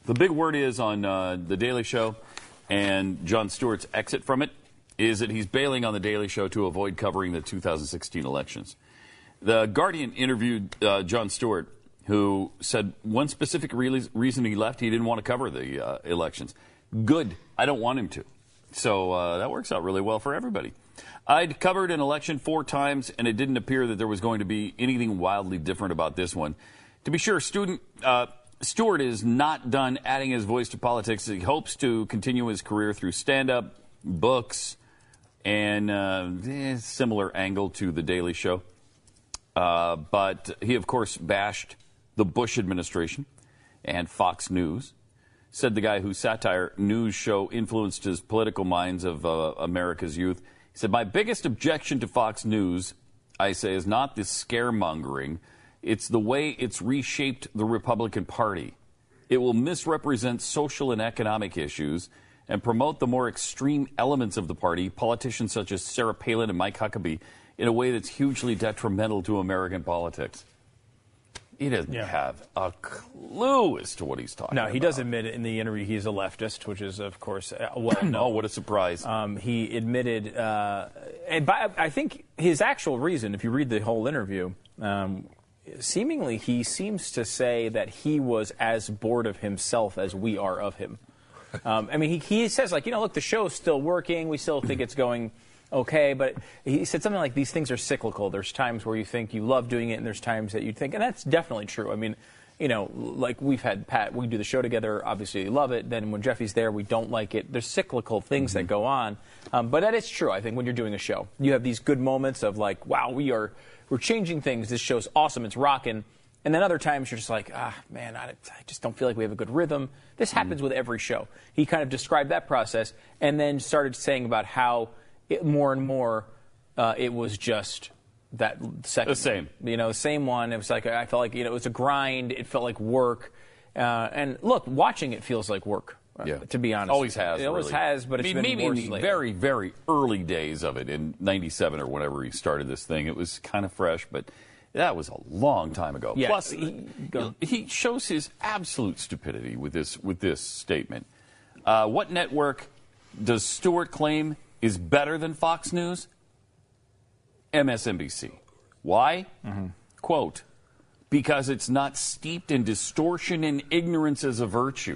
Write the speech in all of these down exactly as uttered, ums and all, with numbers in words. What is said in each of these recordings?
The big word is on uh, The Daily Show and Jon Stewart's exit from it is that he's bailing on The Daily Show to avoid covering the two thousand sixteen elections. The Guardian interviewed uh, Jon Stewart, who said one specific re- reason he left, he didn't want to cover the uh, elections. Good. I don't want him to. So uh, that works out really well for everybody. I'd covered an election four times, and it didn't appear that there was going to be anything wildly different about this one. To be sure, student uh, Stewart is not done adding his voice to politics. He hopes to continue his career through stand-up, books, and uh, eh, similar angle to The Daily Show. Uh, but he, of course, bashed the Bush administration and Fox News. Said the guy whose satire news show influenced his political minds of uh, America's youth. He said, my biggest objection to Fox News, I say, is not the scaremongering. It's the way it's reshaped the Republican Party. It will misrepresent social and economic issues and promote the more extreme elements of the party, politicians such as Sarah Palin and Mike Huckabee, in a way that's hugely detrimental to American politics. He doesn't yeah. have a clue as to what he's talking about. No, he about. does admit in the interview he's a leftist, which is, of course, uh, well known. Oh, what a surprise. Um, he admitted, uh, and by, I think his actual reason, if you read the whole interview, um, seemingly he seems to say that he was as bored of himself as we are of him. Um, I mean, he, he says, like, you know, look, the show's still working. We still think it's going okay, but he said something like these things are cyclical. There's times where you think you love doing it, and there's times that you think, and that's definitely true. I mean, you know, like we've had Pat, we do the show together, obviously love it. Then when Jeffy's there, we don't like it. There's cyclical things mm-hmm. that go on. Um, but that is true, I think, when you're doing a show. You have these good moments of like, wow, we are, we're changing things. This show's awesome. It's rocking. And then other times you're just like, ah, man, I, I just don't feel like we have a good rhythm. This happens mm-hmm. with every show. He kind of described that process and then started saying about how it, more and more uh, it was just that second. The same. One. You know, the same one. It was like, I felt like, you know, it was a grind. It felt like work. Uh, and look, watching it feels like work. Uh, yeah. To be honest. Always has. It always really. has, but it's I mean, been maybe worse in the lately. very, very early days of it, in ninety-seven or whenever he started this thing, it was kind of fresh, but that was a long time ago. Yeah. Plus, he, he shows his absolute stupidity with this with this statement. Uh, what network does Stewart claim is better than Fox News? M S N B C. Why? Mm-hmm. Quote, because it's not steeped in distortion and ignorance as a virtue.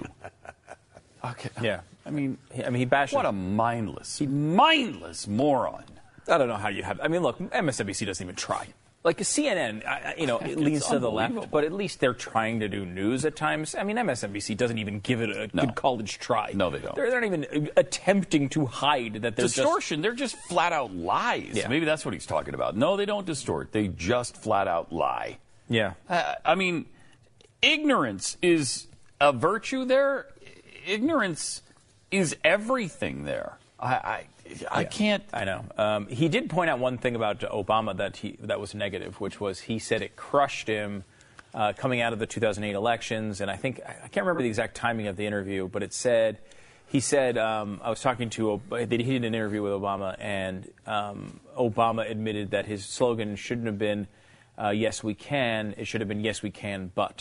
Okay. Yeah. I mean, I mean, he bashed what a mindless, mindless moron. I don't know how you have. I mean, look, M S N B C doesn't even try. Like C N N, I, you know, it leans to the left, but at least they're trying to do news at times. I mean, M S N B C doesn't even give it a no. good college try. No, they don't. They're, they're not even attempting to hide that they're distortion. Just, they're just flat out lies. Yeah. Maybe that's what he's talking about. No, they don't distort. They just flat out lie. Yeah. Uh, I mean, ignorance is a virtue there. Ignorance is everything there. I, I, I yeah, can't. I know. Um, he did point out one thing about Obama that he that was negative, which was he said it crushed him uh, coming out of the two thousand eight elections. And I think I can't remember the exact timing of the interview, but it said he said um, I was talking to he did an interview with Obama, and um, Obama admitted that his slogan shouldn't have been uh, "Yes, we can." It should have been "Yes, we can, but."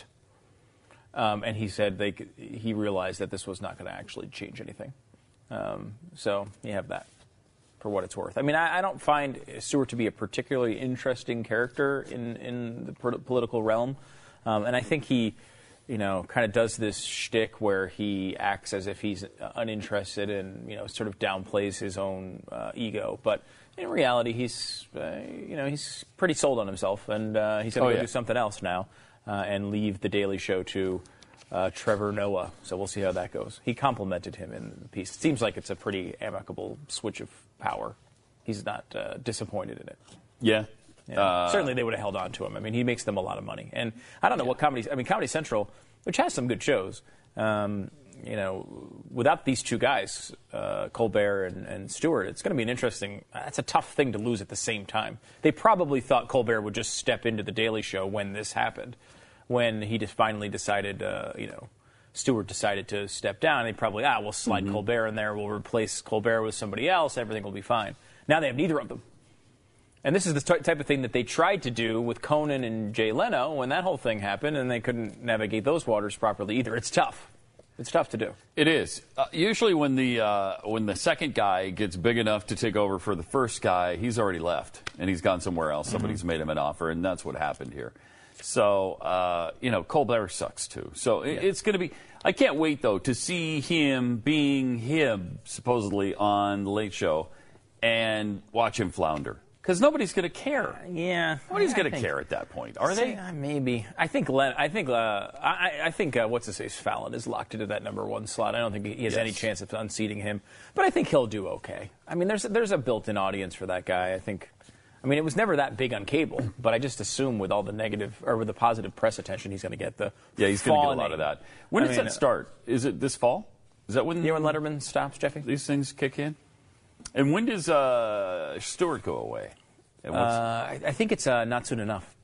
Um, and he said they could, he realized that this was not going to actually change anything. Um, so you have that for what it's worth. I mean, I, I don't find Stewart to be a particularly interesting character in, in the per- political realm. Um, and I think he, you know, kind of does this shtick where he acts as if he's uninterested and, you know, sort of downplays his own uh, ego. But in reality, he's, uh, you know, he's pretty sold on himself. And uh, he's going to oh, go yeah. do something else now. Uh, and leave The Daily Show to uh, Trevor Noah. So we'll see how that goes. He complimented him in the piece. It seems like it's a pretty amicable switch of power. He's not uh, disappointed in it. Yeah. yeah. Uh, Certainly they would have held on to him. I mean, he makes them a lot of money. And I don't know yeah. what Comedy... I mean, Comedy Central, which has some good shows, um, you know, without these two guys, uh, Colbert and, and Stewart, it's going to be an interesting... That's a tough thing to lose at the same time. They probably thought Colbert would just step into The Daily Show when this happened. When he just finally decided, uh, you know, Stewart decided to step down, they probably, ah, we'll slide mm-hmm. Colbert in there, we'll replace Colbert with somebody else, everything will be fine. Now they have neither of them. And this is the t- type of thing that they tried to do with Conan and Jay Leno when that whole thing happened, and they couldn't navigate those waters properly either. It's tough. It's tough to do. It is. Uh, usually when the uh, when the second guy gets big enough to take over for the first guy, he's already left, and he's gone somewhere else. Somebody's mm-hmm. made him an offer, and that's what happened here. So, uh, you know, Colbert sucks, too. So it, yeah. it's going to be – I can't wait, though, to see him being him, supposedly, on The Late Show and watch him flounder. Because nobody's going to care. Yeah, nobody's going to care at that point, are see, they? Uh, maybe. I think. Len, I think. Uh, I, I think. Uh, what's his face? Fallon is locked into that number one slot. I don't think he has yes. any chance of unseating him. But I think he'll do okay. I mean, there's there's a built-in audience for that guy. I think. I mean, it was never that big on cable, but I just assume with all the negative or with the positive press attention, he's going to get the. Yeah, he's going to get a lot of that. When I does mean, that start? Is it this fall? Is that when? You know when Letterman stops, Jeffy? These things kick in. And when does uh, Stewart go away? Uh, I, I think it's uh, not soon enough.